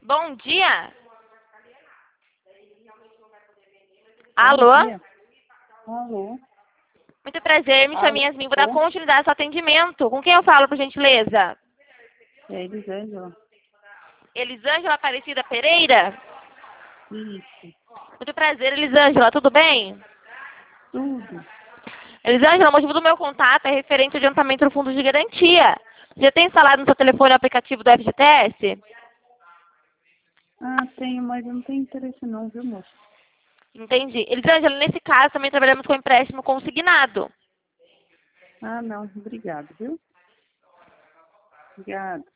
Bom dia. Bom Alô? dia. Alô? Muito prazer, me chamo Alô? Yasmin, vou dar continuidade ao seu atendimento. Com quem eu falo, por gentileza? É Elisângela? Elisângela Aparecida Pereira? Isso. Muito prazer, Elisângela, tudo bem? Tudo. Elisângela, o motivo do meu contato é referente ao adiantamento do fundo de garantia. Já tem instalado no seu telefone o aplicativo do FGTS? Ah, tenho, mas eu não tenho interesse não, viu, moço? Entendi. Elisângela, nesse caso também trabalhamos com empréstimo consignado. Ah, não. Obrigado, viu? Obrigado.